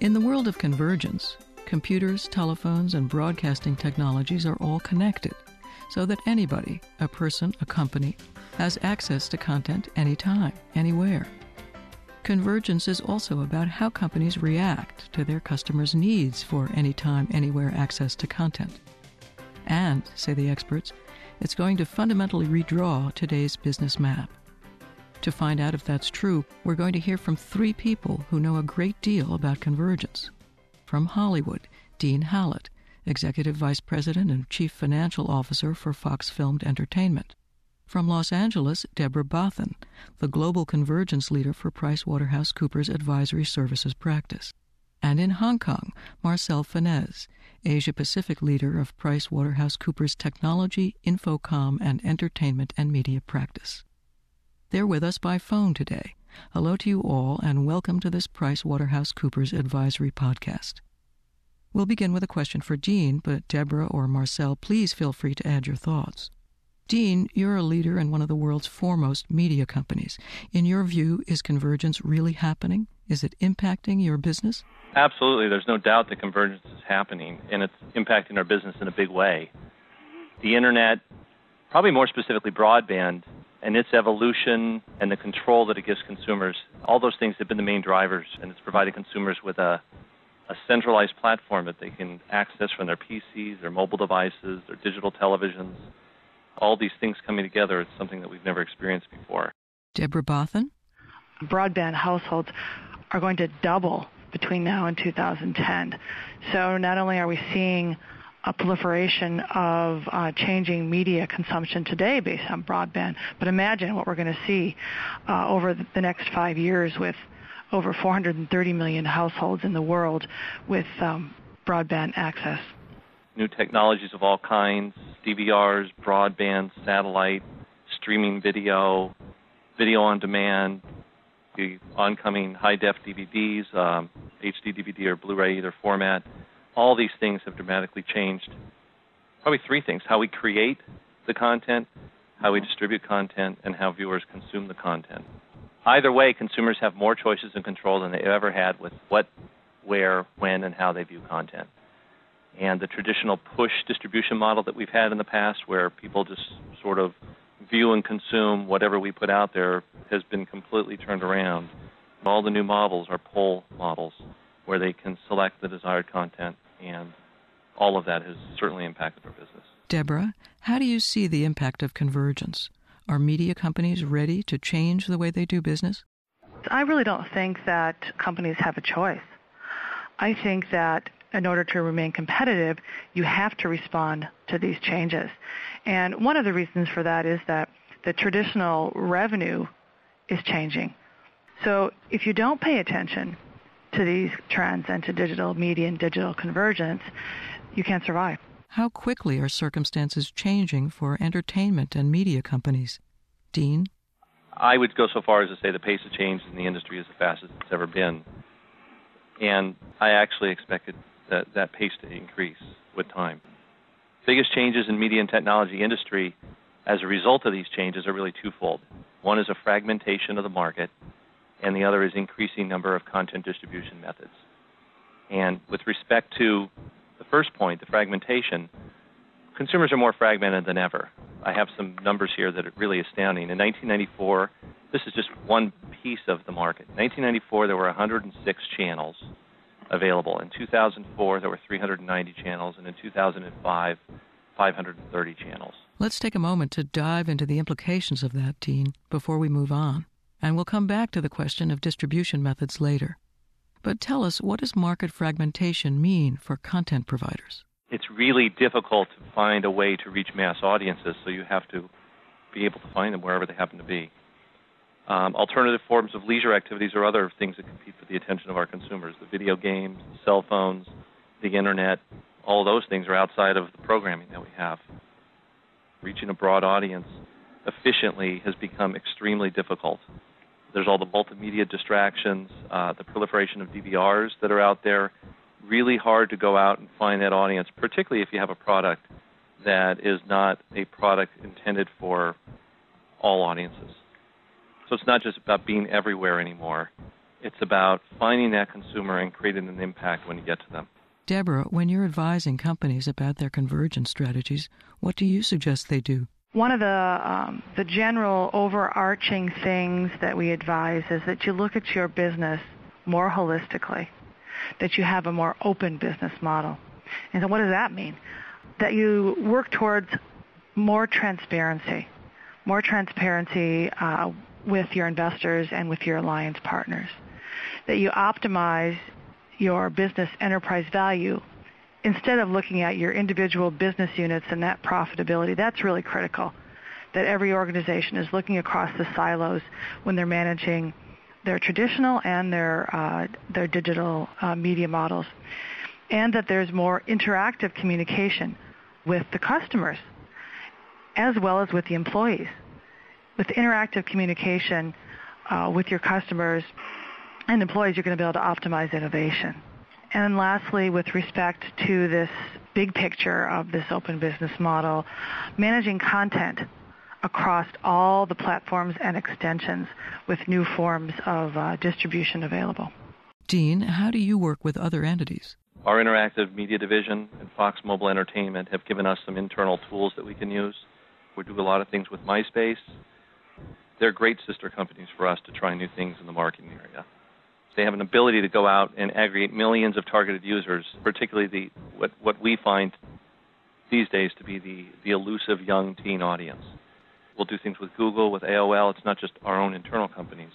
In the world of convergence, computers, telephones, and broadcasting technologies are all connected so that anybody, a person, a company, has access to content anytime, anywhere. Convergence is also about how companies react to their customers' needs for anytime, anywhere access to content. And, say the experts, it's going to fundamentally redraw today's business map. To find out if that's true, we're going to hear from three people who know a great deal about convergence. From Hollywood, Dean Hallett, Executive Vice President and Chief Financial Officer for Fox Filmed Entertainment. From Los Angeles, Deborah Bothan, the Global Convergence Leader for PricewaterhouseCoopers Advisory Services Practice. And in Hong Kong, Marcel Fenez, Asia-Pacific Leader of PricewaterhouseCoopers Technology, Infocom, and Entertainment and Media Practice. They're with us by phone today. Hello to you all, and welcome to this PricewaterhouseCoopers Advisory Podcast. We'll begin with a question for Dean, but Deborah or Marcel, please feel free to add your thoughts. Dean, you're a leader in one of the world's foremost media companies. In your view, is convergence really happening? Is it impacting your business? Absolutely. There's no doubt that convergence is happening, and it's impacting our business in a big way. The Internet, probably more specifically broadband, and its evolution and the control that it gives consumers, all those things have been the main drivers, and it's provided consumers with a centralized platform that they can access from their PCs, their mobile devices, their digital televisions. All these things coming together, it's something that we've never experienced before. Deborah Bothan? Broadband households are going to double between now and 2010. So not only are we seeing a proliferation of changing media consumption today based on broadband, but imagine what we're going to see over the next 5 years with over 430 million households in the world with broadband access. New technologies of all kinds, DVRs, broadband, satellite, streaming video, video on demand, the oncoming high-def DVDs, HD DVD or Blu-ray, either format. All these things have dramatically changed. Probably three things: how we create the content, how we distribute content, and how viewers consume the content. Either way, consumers have more choices and control than they've ever had with what, where, when, and how they view content. And the traditional push distribution model that we've had in the past, where people just sort of view and consume whatever we put out there, has been completely turned around. And all the new models are pull models, where they can select the desired content, and all of that has certainly impacted our business. Deborah, how do you see the impact of convergence? Are media companies ready to change the way they do business? I really don't think that companies have a choice. I think that in order to remain competitive, you have to respond to these changes. And one of the reasons for that is that the traditional revenue is changing. So if you don't pay attention to these trends and to digital media and digital convergence, you can't survive. How quickly are circumstances changing for entertainment and media companies? Dean? I would go so far as to say the pace of change in the industry is the fastest it's ever been. And I actually expected that pace to increase with time. Biggest changes in media and technology industry as a result of these changes are really twofold. One is a fragmentation of the market, and the other is increasing number of content distribution methods. And with respect to the first point, the fragmentation, consumers are more fragmented than ever. I have some numbers here that are really astounding. In 1994, this is just one piece of the market. In 1994, there were 106 channels available. In 2004, there were 390 channels, and in 2005, 530 channels. Let's take a moment to dive into the implications of that, Dean, before we move on. And we'll come back to the question of distribution methods later. But tell us, what does market fragmentation mean for content providers? It's really difficult to find a way to reach mass audiences, so you have to be able to find them wherever they happen to be. Alternative forms of leisure activities are other things that compete for the attention of our consumers. The video games, the cell phones, the Internet, all of those things are outside of the programming that we have. Reaching a broad audience efficiently has become extremely difficult. There's all the multimedia distractions, the proliferation of DVRs that are out there. Really hard to go out and find that audience, particularly if you have a product that is not a product intended for all audiences. So it's not just about being everywhere anymore. It's about finding that consumer and creating an impact when you get to them. Deborah, when you're advising companies about their convergence strategies, what do you suggest they do? One of the general overarching things that we advise is that you look at your business more holistically, that you have a more open business model. And so what does that mean? That you work towards more transparency with your investors and with your alliance partners, that you optimize your business enterprise value instead of looking at your individual business units and net profitability. That's really critical, that every organization is looking across the silos when they're managing their traditional and their digital media models, and that there's more interactive communication with the customers as well as with the employees. With interactive communication with your customers and employees, you're going to be able to optimize innovation. And lastly, with respect to this big picture of this open business model, managing content across all the platforms and extensions with new forms of distribution available. Dean, how do you work with other entities? Our interactive media division and Fox Mobile Entertainment have given us some internal tools that we can use. We do a lot of things with MySpace. They're great sister companies for us to try new things in the marketing area. They have an ability to go out and aggregate millions of targeted users, particularly what we find these days to be the elusive young teen audience. We'll do things with Google, with AOL. It's not just our own internal companies.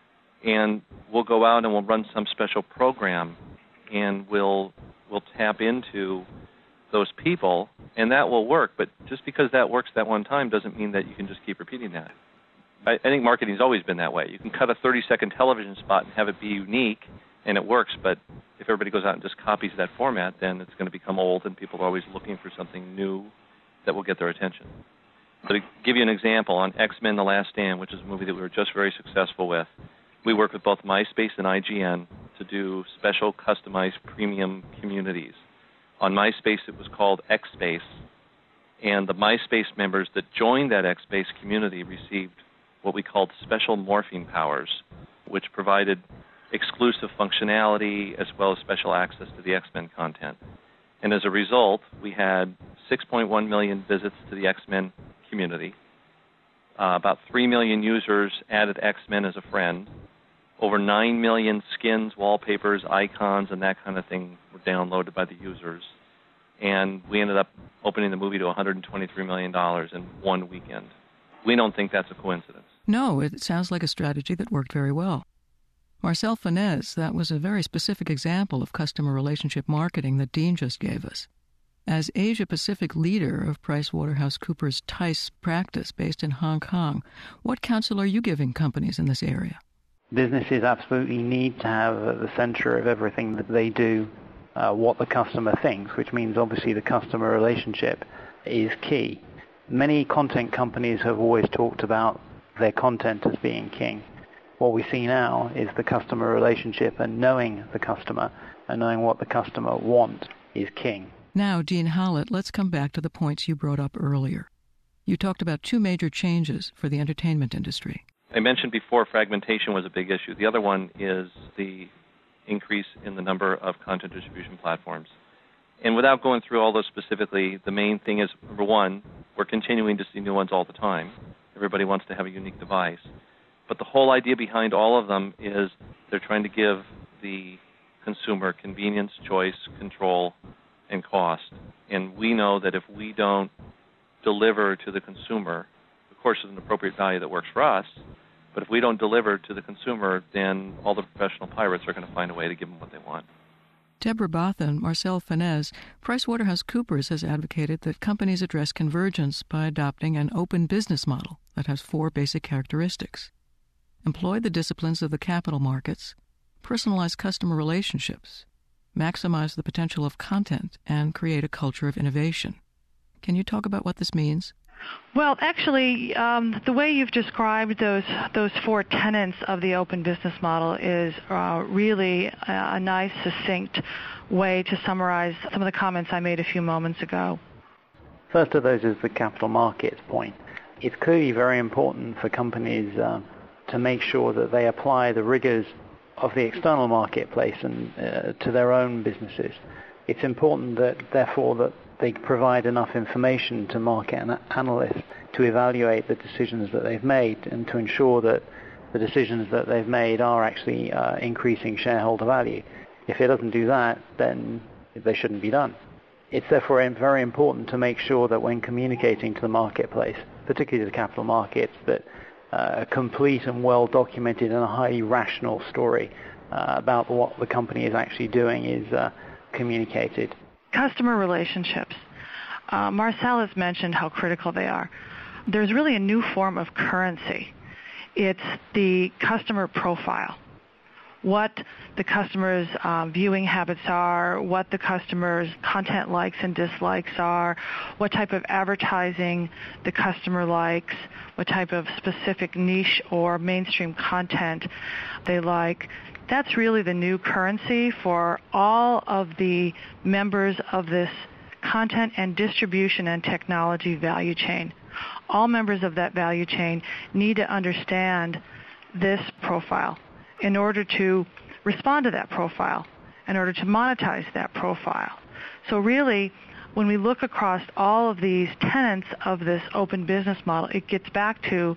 And we'll go out and we'll run some special program, and we'll tap into those people, and that will work. But just because that works that one time doesn't mean that you can just keep repeating that. I think marketing's always been that way. You can cut a 30-second television spot and have it be unique, and it works, but if everybody goes out and just copies that format, then it's going to become old, and people are always looking for something new that will get their attention. So to give you an example, on X-Men The Last Stand, which is a movie that we were just very successful with, we worked with both MySpace and IGN to do special customized premium communities. On MySpace, it was called X-Space, and the MySpace members that joined that X-Space community received what we called special morphing powers, which provided exclusive functionality as well as special access to the X-Men content. And as a result, we had 6.1 million visits to the X-Men community. About 3 million users added X-Men as a friend. Over 9 million skins, wallpapers, icons, and that kind of thing were downloaded by the users. And we ended up opening the movie to $123 million in one weekend. We don't think that's a coincidence. No, it sounds like a strategy that worked very well. Marcel Fanez, that was a very specific example of customer relationship marketing that Dean just gave us. As Asia-Pacific leader of PricewaterhouseCoopers Tice practice based in Hong Kong, what counsel are you giving companies in this area? Businesses absolutely need to have at the center of everything that they do what the customer thinks, which means obviously the customer relationship is key. Many content companies have always talked about their content as being king. What we see now is the customer relationship, and knowing the customer and knowing what the customer wants is king. Now, Dean Hallett, let's come back to the points you brought up earlier. You talked about two major changes for the entertainment industry. I mentioned before fragmentation was a big issue. The other one is the increase in the number of content distribution platforms. And without going through all those specifically, the main thing is, number one, we're continuing to see new ones all the time. Everybody wants to have a unique device. But the whole idea behind all of them is they're trying to give the consumer convenience, choice, control, and cost. And we know that if we don't deliver to the consumer, of course, it's an appropriate value that works for us, but if we don't deliver to the consumer, then all the professional pirates are going to find a way to give them what they want. Deborah Bothan, Marcel Fanez, PricewaterhouseCoopers has advocated that companies address convergence by adopting an open business model that has 4 basic characteristics. Employ the disciplines of the capital markets, personalize customer relationships, maximize the potential of content, and create a culture of innovation. Can you talk about what this means? Well, actually, the way you've described those 4 tenets of the open business model is really a nice, succinct way to summarize some of the comments I made a few moments ago. First of those is the capital markets point. It's clearly very important for companies to make sure that they apply the rigors of the external marketplace and to their own businesses, it's important that, therefore, that they provide enough information to market analysts to evaluate the decisions that they've made and to ensure that the decisions that they've made are actually increasing shareholder value. If it doesn't do that, then they shouldn't be done. It's therefore very important to make sure that when communicating to the marketplace, particularly to the capital markets, that a complete and well-documented and a highly rational story about what the company is actually doing is communicated. Customer relationships. Marcel has mentioned how critical they are. There's really a new form of currency. It's the customer profile. What the customer's viewing habits are, what the customer's content likes and dislikes are, what type of advertising the customer likes, what type of specific niche or mainstream content they like. That's really the new currency for all of the members of this content and distribution and technology value chain. All members of that value chain need to understand this profile in order to respond to that profile, in order to monetize that profile. So really, when we look across all of these tenets of this open business model, it gets back to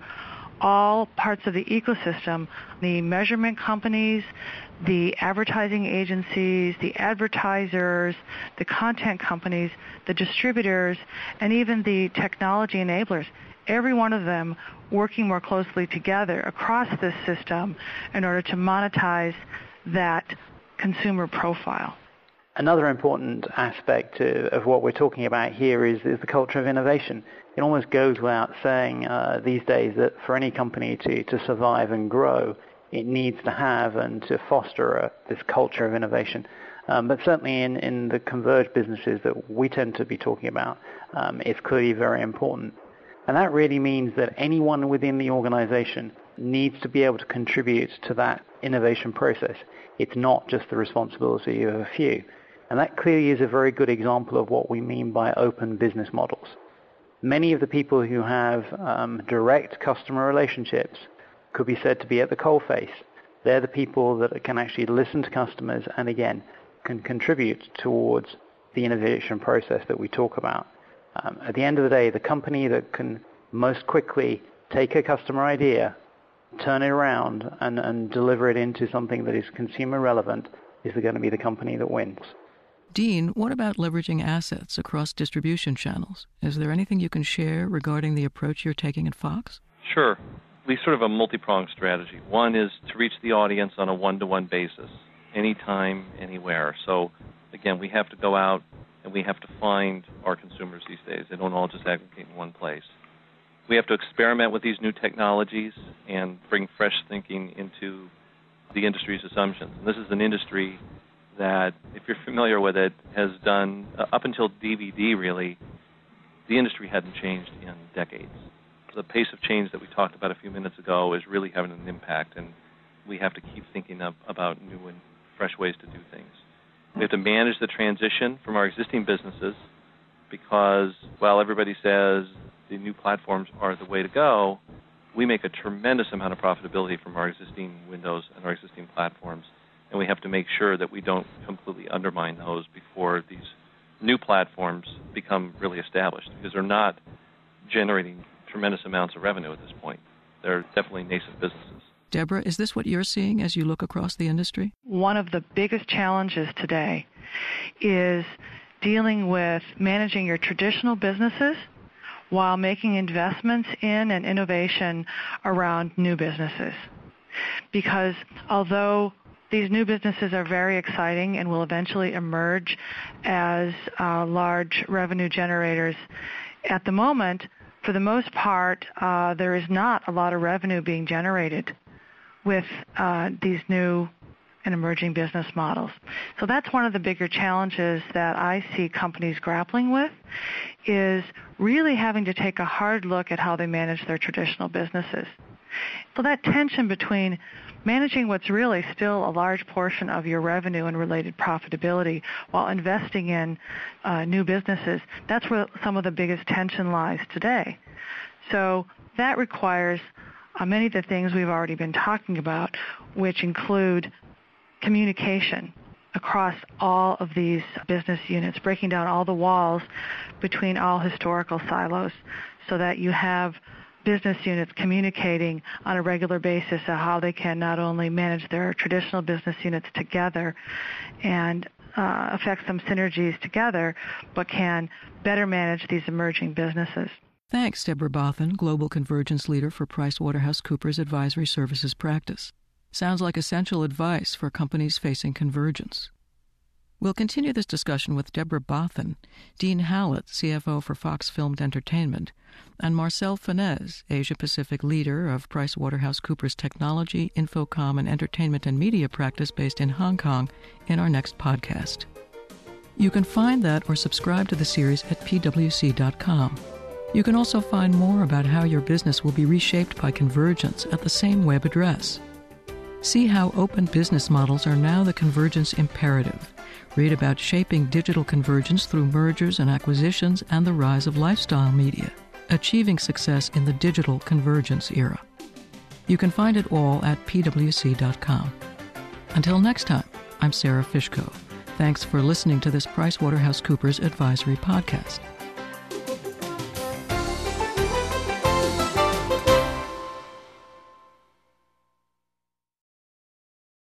all parts of the ecosystem, the measurement companies, the advertising agencies, the advertisers, the content companies, the distributors, and even the technology enablers. Every one of them working more closely together across this system in order to monetize that consumer profile. Another important aspect of what we're talking about here is the culture of innovation. It almost goes without saying these days that for any company to survive and grow, it needs to have and to foster this culture of innovation. But certainly in the converged businesses that we tend to be talking about, it's clearly very important. And that really means that anyone within the organization needs to be able to contribute to that innovation process. It's not just the responsibility of a few. And that clearly is a very good example of what we mean by open business models. Many of the people who have direct customer relationships could be said to be at the coalface. They're the people that can actually listen to customers and, again, can contribute towards the innovation process that we talk about. At the end of the day, the company that can most quickly take a customer idea, turn it around, and deliver it into something that is consumer relevant is going to be the company that wins. Dean, what about leveraging assets across distribution channels? Is there anything you can share regarding the approach you're taking at Fox? Sure. We sort of a multi-pronged strategy. One is to reach the audience on a one-to-one basis, anytime, anywhere. So, again, we have to go out and we have to find our consumers these days. They don't all just aggregate in one place. We have to experiment with these new technologies and bring fresh thinking into the industry's assumptions. And this is an industry that, if you're familiar with it, has done, up until DVD really, the industry hadn't changed in decades. The pace of change that we talked about a few minutes ago is really having an impact, and we have to keep thinking about new and fresh ways to do things. We have to manage the transition from our existing businesses because, while everybody says the new platforms are the way to go, we make a tremendous amount of profitability from our existing windows and our existing platforms, and we have to make sure that we don't completely undermine those before these new platforms become really established, because they're not generating tremendous amounts of revenue at this point. They're definitely nascent businesses. Deborah, is this what you're seeing as you look across the industry? One of the biggest challenges today is dealing with managing your traditional businesses while making investments in and innovation around new businesses. Because although these new businesses are very exciting and will eventually emerge as large revenue generators, at the moment, for the most part, there is not a lot of revenue being generated with these new and emerging business models. So that's one of the bigger challenges that I see companies grappling with, is really having to take a hard look at how they manage their traditional businesses. So that tension between managing what's really still a large portion of your revenue and related profitability while investing in new businesses, that's where some of the biggest tension lies today. So that requires many of the things we've already been talking about, which include communication across all of these business units, breaking down all the walls between all historical silos so that you have business units communicating on a regular basis of how they can not only manage their traditional business units together and affect some synergies together, but can better manage these emerging businesses. Thanks, Deborah Bothan, Global Convergence Leader for PricewaterhouseCoopers Advisory Services Practice. Sounds like essential advice for companies facing convergence. We'll continue this discussion with Deborah Bothan, Dean Hallett, CFO for Fox Filmed Entertainment, and Marcel Fanez, Asia-Pacific Leader of PricewaterhouseCoopers Technology, Infocom, and Entertainment and Media Practice based in Hong Kong, in our next podcast. You can find that or subscribe to the series at pwc.com. You can also find more about how your business will be reshaped by convergence at the same web address. See how open business models are now the convergence imperative. Read about shaping digital convergence through mergers and acquisitions and the rise of lifestyle media, achieving success in the digital convergence era. You can find it all at pwc.com. Until next time, I'm Sarah Fishko. Thanks for listening to this PricewaterhouseCoopers Advisory Podcast.